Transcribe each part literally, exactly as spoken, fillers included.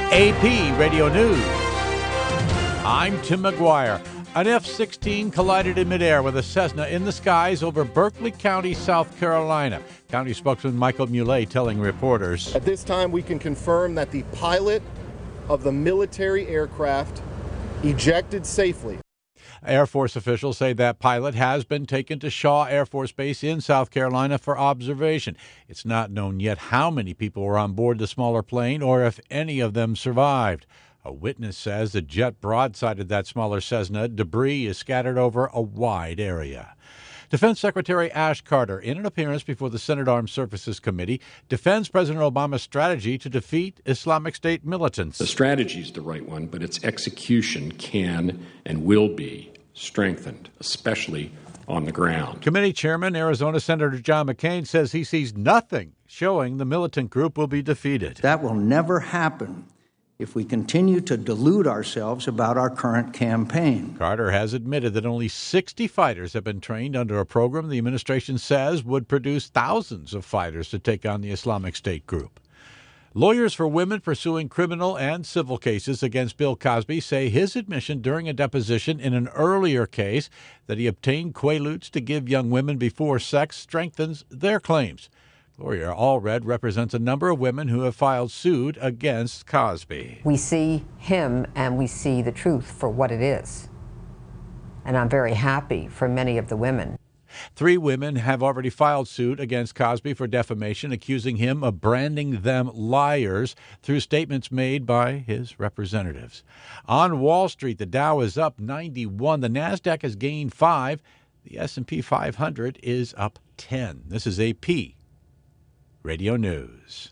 A P Radio News. I'm Tim McGuire. An F sixteen collided in midair with a Cessna in the skies over Berkeley County, South Carolina. County spokesman Michael Muley telling reporters. At this time, we can confirm that the pilot of the military aircraft ejected safely. Air Force officials say that pilot has been taken to Shaw Air Force Base in South Carolina for observation. It's not known yet how many people were on board the smaller plane or if any of them survived. A witness says the jet broadsided that smaller Cessna. Debris is scattered over a wide area. Defense Secretary Ash Carter, in an appearance before the Senate Armed Services Committee, defends President Obama's strategy to defeat Islamic State militants. The strategy is the right one, but its execution can and will be strengthened, especially on the ground. Committee Chairman Arizona Senator John McCain says he sees nothing showing the militant group will be defeated. That will never happen if we continue to delude ourselves about our current campaign. Carter has admitted that only sixty fighters have been trained under a program the administration says would produce thousands of fighters to take on the Islamic State group. Lawyers for women pursuing criminal and civil cases against Bill Cosby say his admission during a deposition in an earlier case that he obtained Quaaludes to give young women before sex strengthens their claims. Gloria Allred represents a number of women who have filed suit against Cosby. We see him and we see the truth for what it is. And I'm very happy for many of the women. Three women have already filed suit against Cosby for defamation, accusing him of branding them liars through statements made by his representatives. On Wall Street, the Dow is up ninety-one. The Nasdaq has gained five. The S and P five hundred is up ten. This is A P Radio News.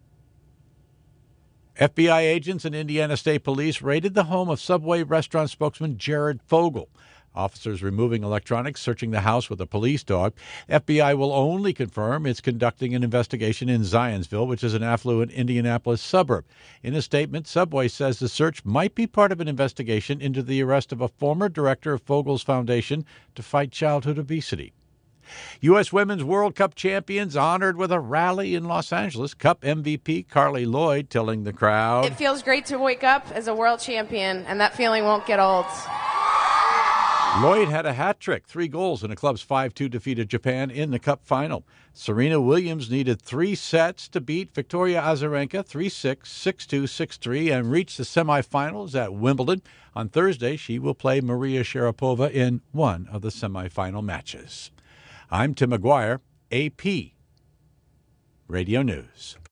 F B I agents and Indiana State Police raided the home of Subway restaurant spokesman Jared Fogle. Officers removing electronics, searching the house with a police dog. F B I will only confirm it's conducting an investigation in Zionsville, which is an affluent Indianapolis suburb. In a statement, Subway says the search might be part of an investigation into the arrest of a former director of Fogle's foundation to fight childhood obesity. U S Women's World Cup champions honored with a rally in Los Angeles. Cup M V P Carly Lloyd telling the crowd, "It feels great to wake up as a world champion, and that feeling won't get old." Lloyd had a hat trick, three goals in a club's five two defeat of Japan in the Cup final. Serena Williams needed three sets to beat Victoria Azarenka three six, six two, six three and reach the semifinals at Wimbledon. On Thursday, she will play Maria Sharapova in one of the semifinal matches. I'm Tim McGuire, A P Radio News.